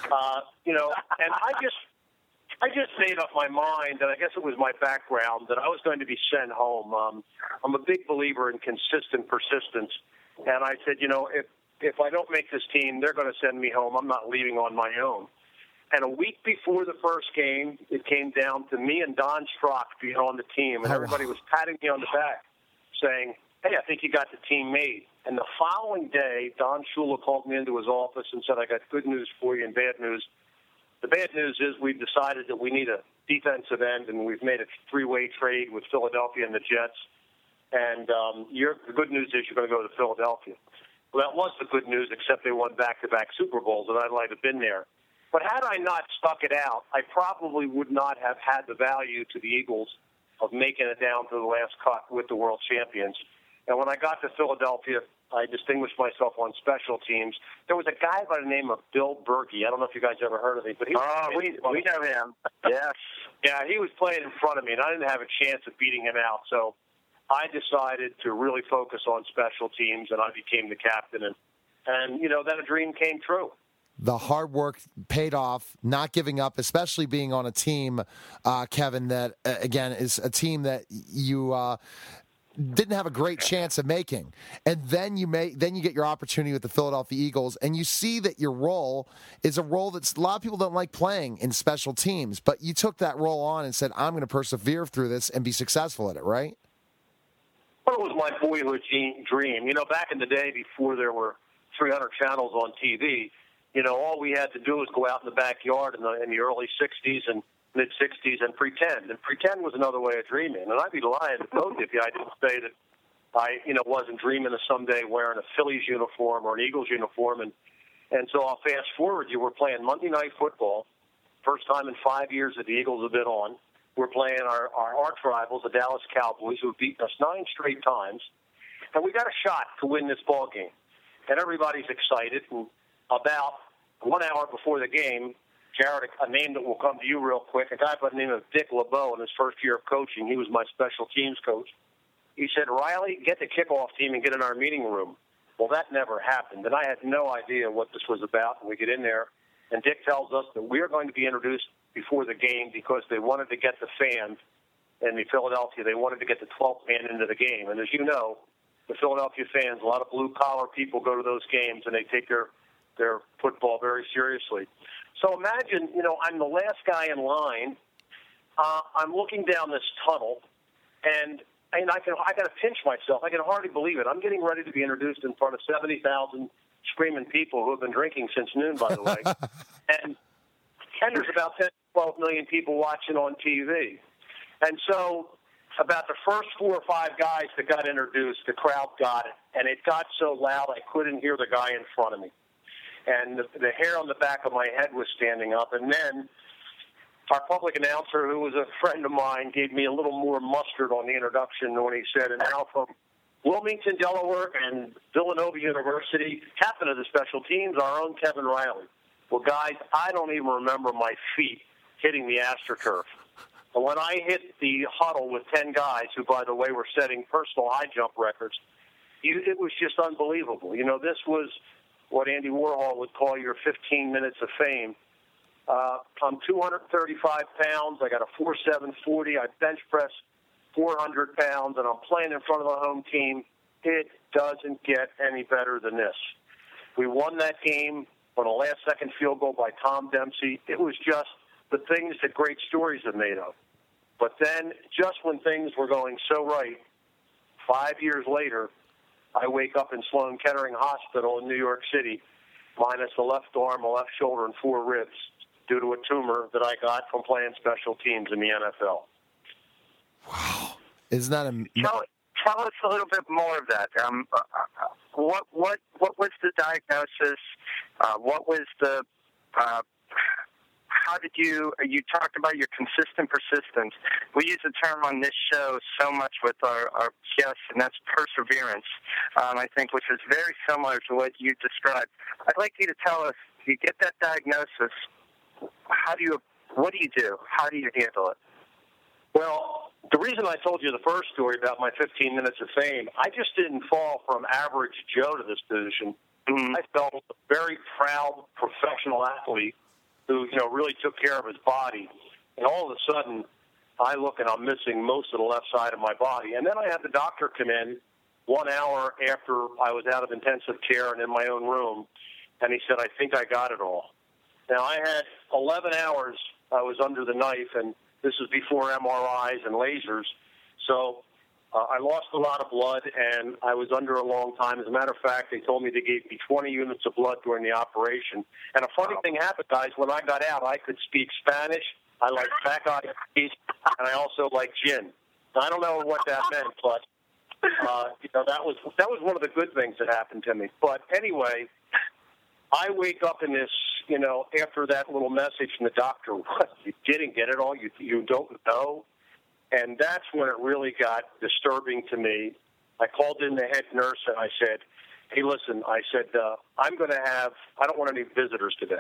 And I just made up my mind, and I guess it was my background, that I was going to be sent home. I'm a big believer in consistent persistence, and I said, if I don't make this team, they're going to send me home. I'm not leaving on my own. And a week before the first game, it came down to me and Don Strock being on the team, and everybody was patting me on the back, saying, hey, I think you got the team made. And the following day, Don Shula called me into his office and said, I got good news for you and bad news. The bad news is we've decided that we need a defensive end, and we've made a 3-way trade with Philadelphia and the Jets. And the good news is you're going to go to Philadelphia. Well, that was the good news, except they won back-to-back Super Bowls, and I'd like to have been there. But had I not stuck it out, I probably would not have had the value to the Eagles of making it down to the last cut with the world champions. And when I got to Philadelphia, I distinguished myself on special teams. There was a guy by the name of Bill Berkey. I don't know if you guys ever heard of him. But we know him. Yes. Yeah, he was playing in front of me, and I didn't have a chance of beating him out. So I decided to really focus on special teams, and I became the captain. And then a dream came true. The hard work paid off, not giving up, especially being on a team, Kevin, that, again, is a team that you didn't have a great chance of making. And then you get your opportunity with the Philadelphia Eagles, and you see that your role is a role that a lot of people don't like playing in special teams. But you took that role on and said, I'm going to persevere through this and be successful at it, right? Well, it was my boyhood dream. Back in the day before there were 300 channels on TV, all we had to do was go out in the backyard in the early 60s and mid-60s and pretend. And pretend was another way of dreaming. And I'd be lying to both of you. I didn't say that I, wasn't dreaming of someday wearing a Phillies uniform or an Eagles uniform. And so I'll fast forward. You were playing Monday Night Football, first time in 5 years that the Eagles have been on. We're playing our arch rivals, the Dallas Cowboys, who have beaten us 9 straight times. And we got a shot to win this ball game. And everybody's excited. And about 1 hour before the game, Jared, a name that will come to you real quick, a guy by the name of Dick LeBeau in his first year of coaching, he was my special teams coach. He said, Riley, get the kickoff team and get in our meeting room. Well, that never happened, and I had no idea what this was about. And we get in there, and Dick tells us that we are going to be introduced before the game because they wanted to get the fans in Philadelphia. They wanted to get the 12th man into the game. And as you know, the Philadelphia fans, a lot of blue-collar people go to those games, and they take their football very seriously. So imagine, I'm the last guy in line. I'm looking down this tunnel, and I got to pinch myself. I can hardly believe it. I'm getting ready to be introduced in front of 70,000 screaming people who have been drinking since noon, by the way. and there's about 10, 12 million people watching on TV. And so about the first 4 or 5 guys that got introduced, the crowd got it, and it got so loud I couldn't hear the guy in front of me. And the hair on the back of my head was standing up. And then our public announcer, who was a friend of mine, gave me a little more mustard on the introduction when he said, and now from Wilmington, Delaware, and Villanova University, captain of the special teams, our own Kevin Riley. Well, guys, I don't even remember my feet hitting the AstroTurf. But when I hit the huddle with 10 guys, who, by the way, were setting personal high jump records, it was just unbelievable. This was what Andy Warhol would call your 15 minutes of fame. I'm 235 pounds. I got a 4.7 40. I bench press 400 pounds, and I'm playing in front of the home team. It doesn't get any better than this. We won that game on a last-second field goal by Tom Dempsey. It was just the things that great stories are made of. But then, just when things were going so right, 5 years later, I wake up in Sloan Kettering Hospital in New York City, minus a left arm, a left shoulder, and 4 ribs due to a tumor that I got from playing special teams in the NFL. Wow. Isn't that Tell us a little bit more of that. What was the diagnosis? What was the how did you talked about your consistent persistence. We use the term on this show so much with our guests, and that's perseverance, I think, which is very similar to what you described. I'd like you to tell us, you get that diagnosis, what do you do? How do you handle it? Well, the reason I told you the first story about my 15 minutes of fame, I just didn't fall from average Joe to this position. Mm-hmm. I felt a very proud professional athlete who, really took care of his body. And all of a sudden, I look and I'm missing most of the left side of my body. And then I had the doctor come in 1 hour after I was out of intensive care and in my own room, and he said, I think I got it all. Now, I had 11 hours I was under the knife, and this is before MRIs and lasers. So I lost a lot of blood, and I was under a long time. As a matter of fact, they told me they gave me 20 units of blood during the operation. And a funny thing happened, guys. When I got out, I could speak Spanish. I like black-eyed peas, and I also like gin. I don't know what that meant, but that was one of the good things that happened to me. But anyway, I wake up in this, after that little message from the doctor, what, you didn't get it all? You don't know? And that's when it really got disturbing to me. I called in the head nurse and I said, hey, listen, I said, I don't want any visitors today.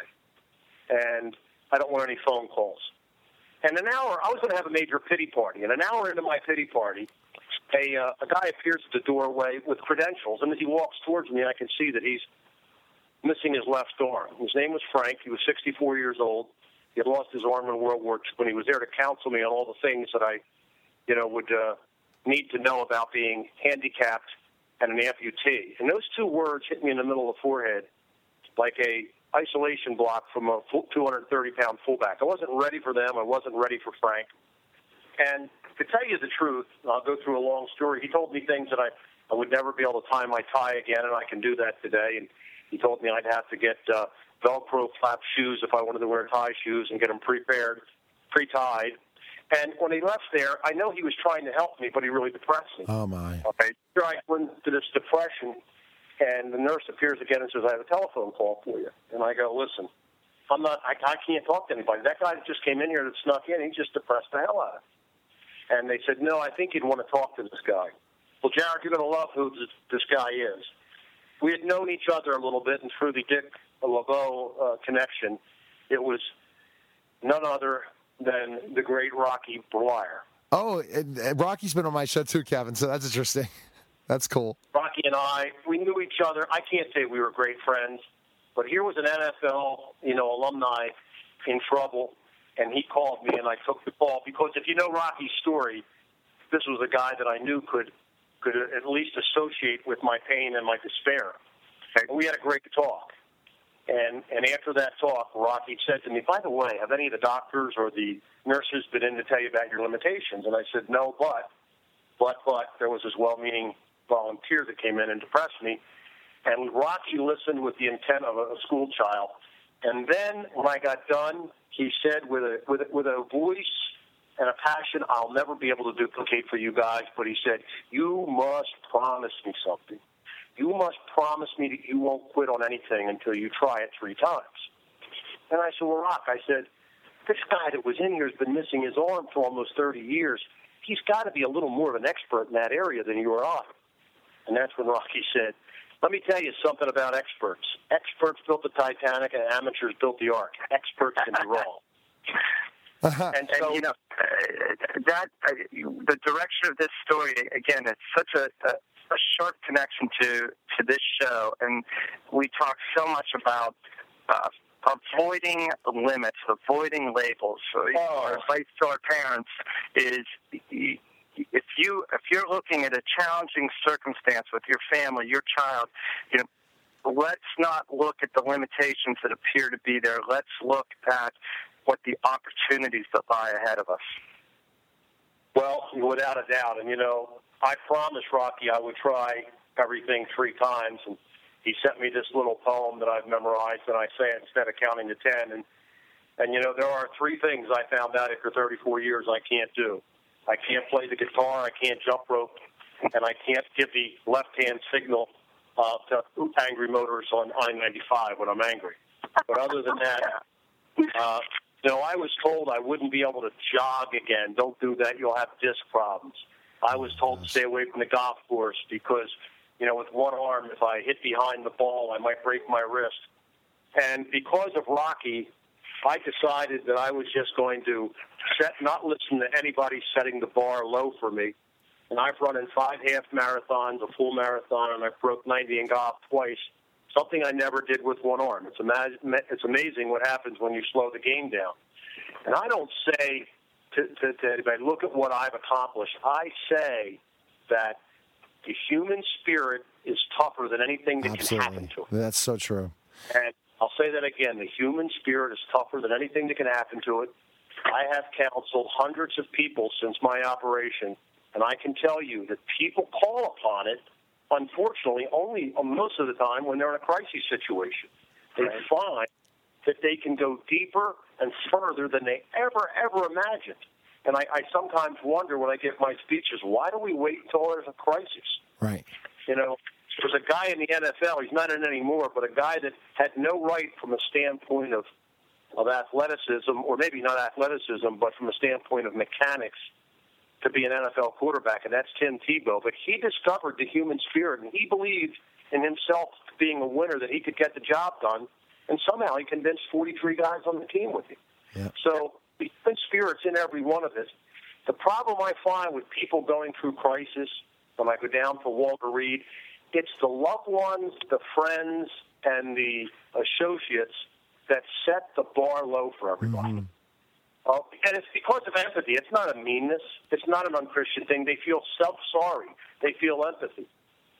And I don't want any phone calls. And an hour, I was going to have a major pity party. And an hour into my pity party, a guy appears at the doorway with credentials. And as he walks towards me, I can see that he's missing his left arm. His name was Frank. He was 64 years old. He had lost his arm in World War II, and he was there to counsel me on all the things that I, would need to know about being handicapped and an amputee. And those two words hit me in the middle of the forehead like a isolation block from a 230-pound fullback. I wasn't ready for them. I wasn't ready for Frank. And to tell you the truth, I'll go through a long story. He told me things that I would never be able to tie my tie again, and I can do that today. And he told me I'd have to get Velcro flap shoes if I wanted to wear tie shoes and get them prepared, pre-tied. And when he left there, I know he was trying to help me, but he really depressed me. Oh, my. Okay, here I went into this depression, and the nurse appears again and says, I have a telephone call for you. And I go, listen, I can't talk to anybody. That guy that just came in here that snuck in, he just depressed the hell out of me. And they said, no, I think you'd want to talk to this guy. Well, Jared, you're going to love who this guy is. We had known each other a little bit, and through the Dick LeBeau connection, it was none other than the great Rocky Bleier. Oh, and Rocky's been on my show too, Kevin, so that's interesting. That's cool. Rocky and I, we knew each other. I can't say we were great friends, but here was an NFL, alumni in trouble, and he called me, and I took the call because if you know Rocky's story, this was a guy that I knew could at least associate with my pain and my despair. And we had a great talk. And after that talk, Rocky said to me, by the way, have any of the doctors or the nurses been in to tell you about your limitations? And I said, no, but there was this well-meaning volunteer that came in and depressed me. And Rocky listened with the intent of a school child. And then when I got done, he said with a voice and a passion I'll never be able to duplicate for you guys, but he said, you must promise me something. You must promise me that you won't quit on anything until you try it 3 times. And I said, well, Rock, I said, this guy that was in here has been missing his arm for almost 30 years. He's got to be a little more of an expert in that area than you or I. And that's when Rocky said, let me tell you something about experts. Experts built the Titanic and amateurs built the Ark. Experts can be wrong. And the direction of this story, again, it's such a sharp connection to this show, and we talk so much about avoiding limits, avoiding labels. So our advice to our parents is, if you're looking at a challenging circumstance with your family, your child, let's not look at the limitations that appear to be there. Let's look at what the opportunities that lie ahead of us. Well, without a doubt. And, I promised Rocky I would try everything 3 times. And he sent me this little poem that I've memorized, and I say it instead of counting to 10. And there are 3 things I found out after 34 years I can't do. I can't play the guitar, I can't jump rope, and I can't give the left-hand signal to angry motorists on I-95 when I'm angry. But other than that, I was told I wouldn't be able to jog again. Don't do that, you'll have disc problems. I was told to stay away from the golf course because, with one arm, if I hit behind the ball, I might break my wrist. And because of Rocky, I decided that I was just going to not listen to anybody setting the bar low for me. And I've run in 5 half marathons, a full marathon, and I've broke 90 in golf twice, something I never did with one arm. It's amazing what happens when you slow the game down. And I don't say to anybody, look at what I've accomplished. I say that the human spirit is tougher than anything that can happen to it. That's so true. And I'll say that again. The human spirit is tougher than anything that can happen to it. I have counseled hundreds of people since my operation, and I can tell you that people call upon it, unfortunately, only most of the time when they're in a crisis situation. They find that they can go deeper and further than they ever imagined. And I sometimes wonder when I give my speeches, why do we wait until there's a crisis? Right. There's a guy in the NFL, he's not in it anymore, but a guy that had no right from a standpoint of athleticism, or maybe not athleticism, but from a standpoint of mechanics, to be an NFL quarterback, and that's Tim Tebow. But he discovered the human spirit, and he believed in himself being a winner, that he could get the job done, and somehow he convinced 43 guys on the team with him. Yep. So the human spirit's in every one of us. The problem I find with people going through crisis, when I go down to Walter Reed, it's the loved ones, the friends, and the associates that set the bar low for everybody. Mm-hmm. And it's because of empathy. It's not a meanness. It's not an unchristian thing. They feel self-sorry. They feel empathy.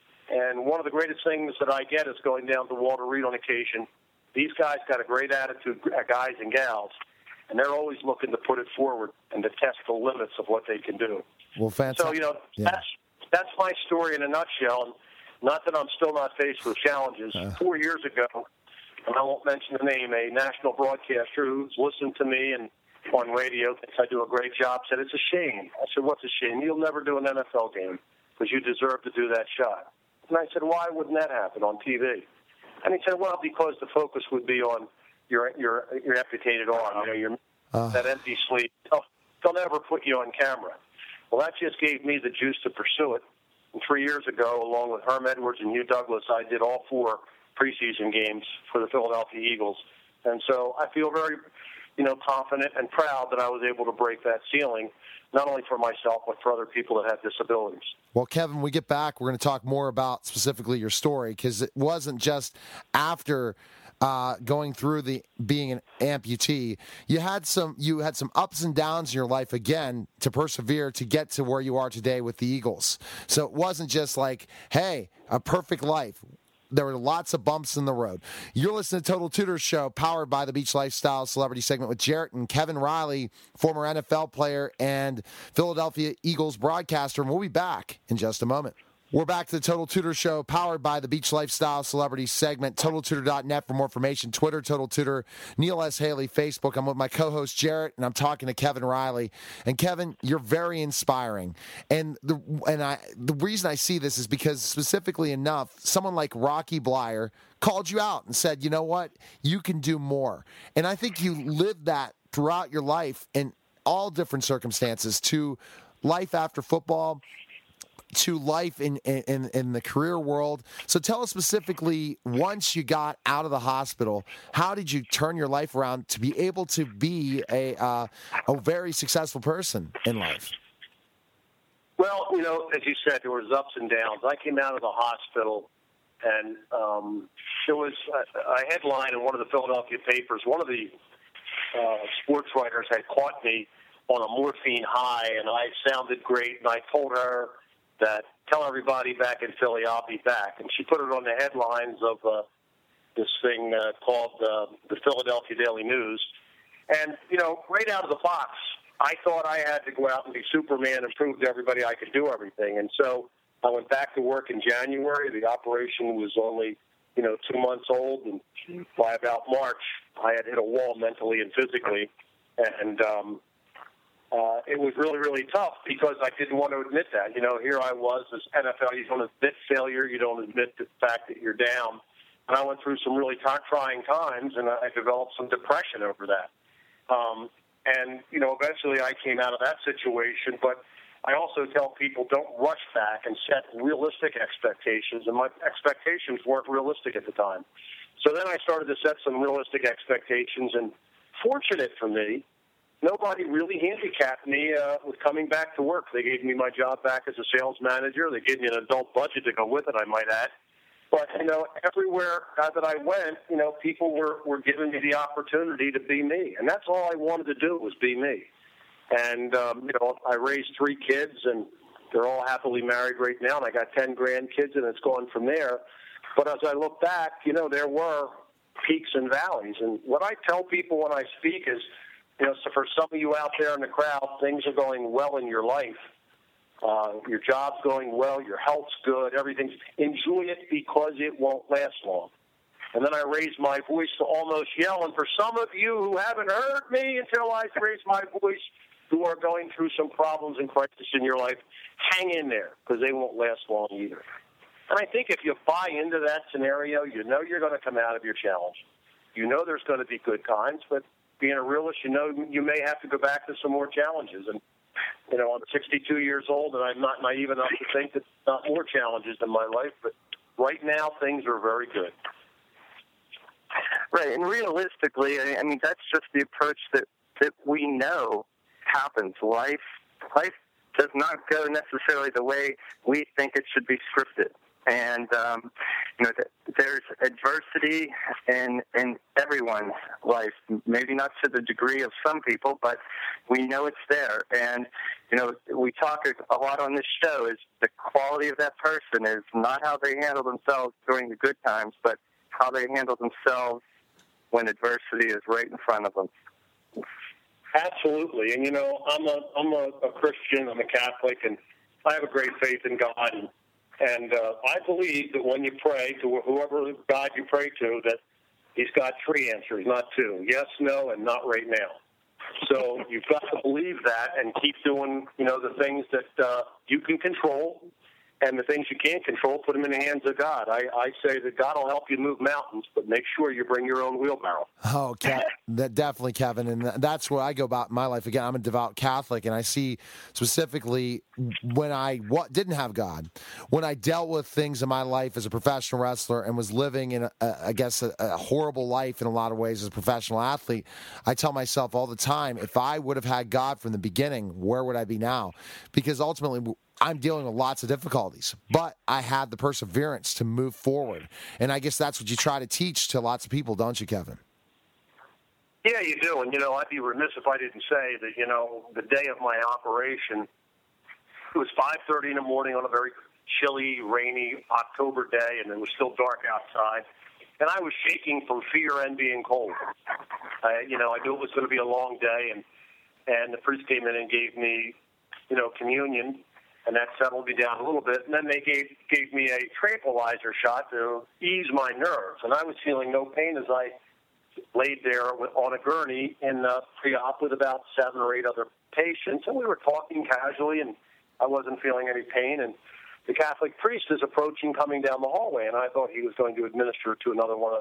And one of the greatest things that I get is going down to Walter Reed on occasion. These guys got a great attitude, guys and gals, and they're always looking to put it forward and to test the limits of what they can do. Well, fantastic. So, that's my story in a nutshell. And not that I'm still not faced with challenges. 4 years ago, and I won't mention the name, a national broadcaster who's listened to me and on radio, thinks I do a great job, said, it's a shame. I said, what's a shame? You'll never do an NFL game because you deserve to do that shot. And I said, why wouldn't that happen on TV? And he said, well, because the focus would be on your amputated arm, that empty sleeve. They'll never put you on camera. Well, that just gave me the juice to pursue it. And 3 years ago, along with Herm Edwards and Hugh Douglas, I did all 4 preseason games for the Philadelphia Eagles. And so I feel very, confident and proud that I was able to break that ceiling, not only for myself, but for other people that have disabilities. Well, Kevin, when we get back, we're going to talk more about specifically your story, because it wasn't just after going through being an amputee. You had some ups and downs in your life again to persevere to get to where you are today with the Eagles. So it wasn't just like, hey, a perfect life. There were lots of bumps in the road. You're listening to Total Tutors Show, powered by the Beach Lifestyle Celebrity Segment with Jarrett and Kevin Riley, former NFL player and Philadelphia Eagles broadcaster. And we'll be back in just a moment. We're back to the Total Tutor Show, powered by the Beach Lifestyle Celebrity Segment. TotalTutor.net for more information. Twitter, Total Tutor. Neil S. Haley, Facebook. I'm with my co-host, Jarrett, and I'm talking to Kevin Riley. And, Kevin, you're very inspiring. And the reason I see this is because, specifically enough, someone like Rocky Bleier called you out and said, you know what, you can do more. And I think you lived that throughout your life in all different circumstances, to life after football, to life in the career world. So tell us specifically, once you got out of the hospital, how did you turn your life around to be able to be a very successful person in life? Well, as you said, there was ups and downs. I came out of the hospital, and there was a headline in one of the Philadelphia papers. One of the sports writers had caught me on a morphine high, and I sounded great, and I told her that tell everybody back in Philly I'll be back. And she put it on the headlines of this thing called the Philadelphia Daily News. And, right out of the box, I thought I had to go out and be Superman and prove to everybody I could do everything. And so I went back to work in January. The operation was only, 2 months old. And by about March, I had hit a wall mentally and physically. And it was really, really tough because I didn't want to admit that. Here I was, this NFL, you don't admit failure. You don't admit the fact that you're down. And I went through some really trying times, and I developed some depression over that. And eventually I came out of that situation, but I also tell people don't rush back and set realistic expectations, and my expectations weren't realistic at the time. So then I started to set some realistic expectations, and fortunate for me, nobody really handicapped me with coming back to work. They gave me my job back as a sales manager. They gave me an adult budget to go with it, I might add. But, everywhere that I went, people were giving me the opportunity to be me. And that's all I wanted to do was be me. And, I raised 3 kids, and they're all happily married right now. And I got 10 grandkids, and it's gone from there. But as I look back, there were peaks and valleys. And what I tell people when I speak is, so for some of you out there in the crowd, things are going well in your life. Your job's going well, your health's good, everything's. Enjoy it because it won't last long. And then I raised my voice to almost yell. And for some of you who haven't heard me until I raised my voice, who are going through some problems and crisis in your life, hang in there because they won't last long either. And I think if you buy into that scenario, you're going to come out of your challenge. There's going to be good times, but being a realist, you may have to go back to some more challenges. And I'm 62 years old, and I'm not naive enough to think that there's not more challenges in my life. But right now, things are very good. Right, and realistically, I mean, that's just the approach that we know happens. Life does not go necessarily the way we think it should be scripted. And, there's adversity in everyone's life, maybe not to the degree of some people, but we know it's there. And, we talk a lot on this show is the quality of that person is not how they handle themselves during the good times, but how they handle themselves when adversity is right in front of them. Absolutely. And, I'm a Christian, I'm a Catholic, and I have a great faith in God. And I believe that when you pray to whoever God you pray to, that he's got 3 answers, not 2. Yes, no, and not right now. So you've got to believe that and keep doing, the things that you can control. And the things you can't control, put them in the hands of God. I say that God will help you move mountains, but make sure you bring your own wheelbarrow. Oh, that definitely, Kevin. And that's where I go about my life. Again, I'm a devout Catholic, and I see specifically when I didn't have God, when I dealt with things in my life as a professional wrestler and was living in, a horrible life in a lot of ways as a professional athlete, I tell myself all the time, if I would have had God from the beginning, where would I be now? Because ultimately, I'm dealing with lots of difficulties, but I had the perseverance to move forward. And I guess that's what you try to teach to lots of people, don't you, Kevin? Yeah, you do. And, I'd be remiss if I didn't say that, the day of my operation, it was 5:30 in the morning on a very chilly, rainy October day, and it was still dark outside. And I was shaking from fear and being cold. I knew it was going to be a long day, and the priest came in and gave me, communion. And that settled me down a little bit. And then they gave me a tranquilizer shot to ease my nerves. And I was feeling no pain as I laid there on a gurney in pre-op with about 7 or 8 other patients. And we were talking casually, and I wasn't feeling any pain. And the Catholic priest is approaching, coming down the hallway. And I thought he was going to administer to another one of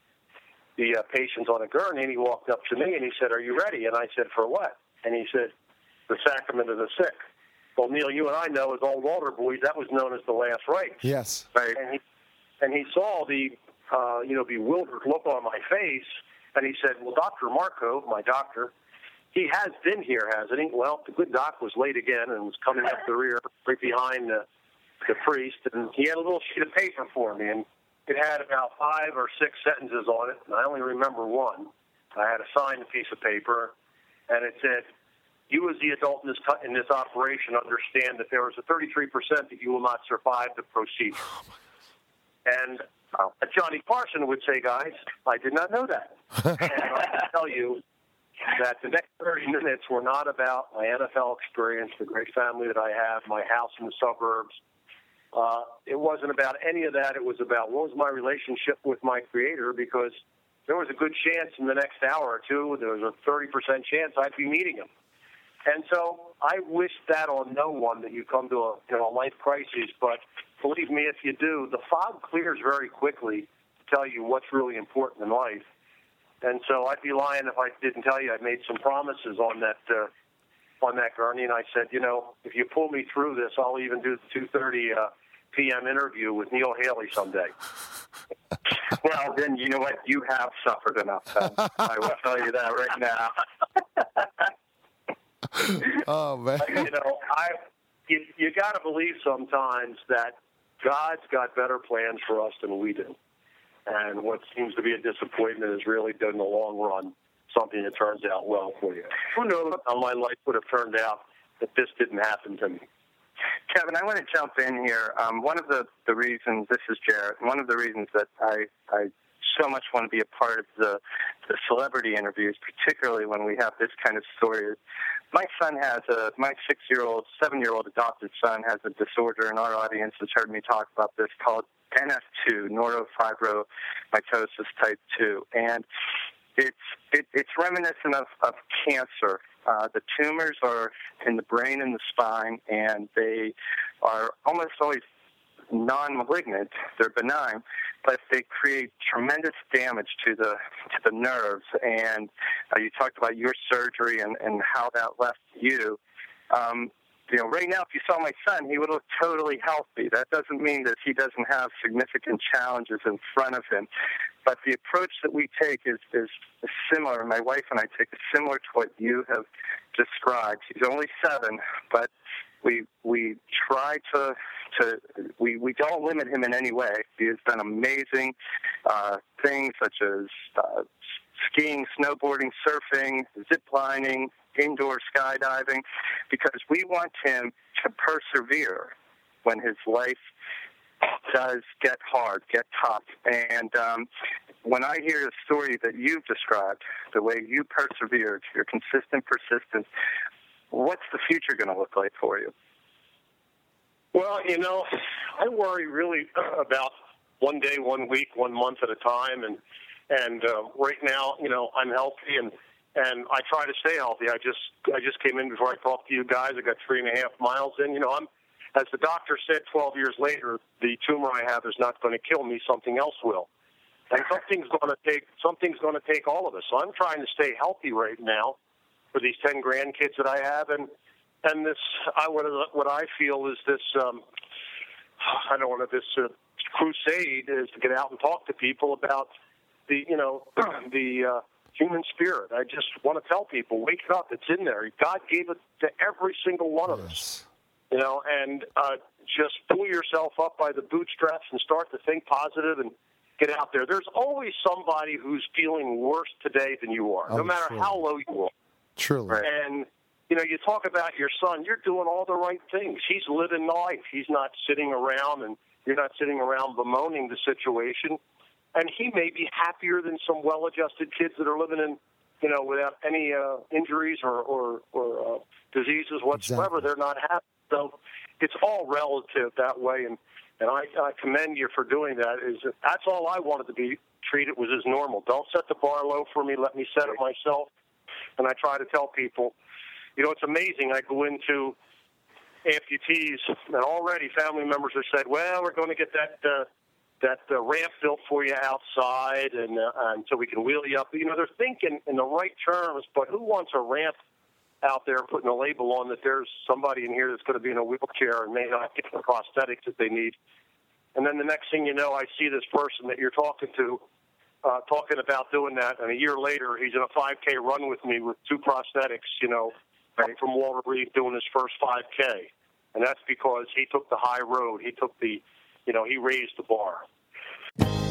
the patients on a gurney. And he walked up to me, and he said, "Are you ready?" And I said, "For what?" And he said, "The sacrament of the sick." Well, Neil, you and I know as old altar boys, that was known as the last rites. Yes. Right. And he saw the, bewildered look on my face, and he said, "Well, Dr. Marco, my doctor, he has been here, hasn't he?" Well, the good doc was late again and was coming up the rear right behind the priest, and he had a little sheet of paper for me, and it had about 5 or 6 sentences on it, and I only remember one. I had to sign a piece of paper, and it said, you as the adult in this operation understand that there is a 33% that you will not survive the procedure. And Johnny Parson would say, guys, I did not know that. And I can tell you that the next 30 minutes were not about my NFL experience, the great family that I have, my house in the suburbs. It wasn't about any of that. It was about what was my relationship with my Creator, because there was a good chance in the next hour or two, there was a 30% chance I'd be meeting him. And so I wish that on no one, that you come to a life crisis. But believe me, if you do, the fog clears very quickly to tell you what's really important in life. And so I'd be lying if I didn't tell you I made some promises on that gurney. And I said, if you pull me through this, I'll even do the 2:30 p.m. interview with Neil Haley someday. Well, then you know what? You have suffered enough. I will tell you that right now. Oh, man. You got to believe sometimes that God's got better plans for us than we do. And what seems to be a disappointment is really, in the long run, something that turns out well for you. Who knows how my life would have turned out if this didn't happen to me? Kevin, I want to jump in here. One of the reasons, this is Jarrett, one of the reasons that I so much want to be a part of the celebrity interviews, particularly when we have this kind of story. My son has my 7-year-old adopted son has a disorder, and our audience has heard me talk about this, called NF2, neurofibromatosis type 2. And it's reminiscent of cancer. The tumors are in the brain and the spine, and they are almost always non-malignant. They're benign, but they create tremendous damage to the nerves. And you talked about your surgery and how that left you. Right now, if you saw my son, he would look totally healthy. That doesn't mean that he doesn't have significant challenges in front of him. But the approach that we take is similar. My wife and I take is similar to what you have described. He's only 7, but we try we don't limit him in any way. He has done amazing things such as skiing, snowboarding, surfing, zip lining, indoor skydiving, because we want him to persevere when his life does get hard, get tough. And when I hear the story that you've described, the way you persevered, your consistent persistence, what's the future going to look like for you? Well, I worry really about one day, 1 week, 1 month at a time. And right now, I'm healthy and I try to stay healthy. I just came in before I talked to you guys. I got 3.5 miles in. I'm, as the doctor said 12 years later, the tumor I have is not going to kill me. Something else will. And something's going to take all of us. So I'm trying to stay healthy right now for these 10 grandkids that I have, and this what I feel is this this crusade is to get out and talk to people about the human spirit. I just want to tell people, wake up, it's in there. God gave it to every single one of us. And just pull yourself up by the bootstraps and start to think positive and get out there. There's always somebody who's feeling worse today than you are, no matter how low you are. Truly. Right. And, you talk about your son, you're doing all the right things. He's living life. He's not sitting around, and you're not sitting around bemoaning the situation. And he may be happier than some well-adjusted kids that are living in, without any injuries or diseases whatsoever. Exactly. They're not happy. So it's all relative that way. And I commend you for doing that. That's all I wanted to be treated was as normal. Don't set the bar low for me. Let me set it myself. And I try to tell people, it's amazing. I go into amputees, and already family members have said, well, we're going to get that ramp built for you outside and so we can wheel you up. They're thinking in the right terms, but who wants a ramp out there putting a label on that there's somebody in here that's going to be in a wheelchair and may not get the prosthetics that they need? And then the next thing you know, I see this person that you're talking to talking about doing that, and a year later he's in a 5K run with me with 2 prosthetics, from Walter Reed doing his first 5K. And that's because he took the high road. He took he raised the bar.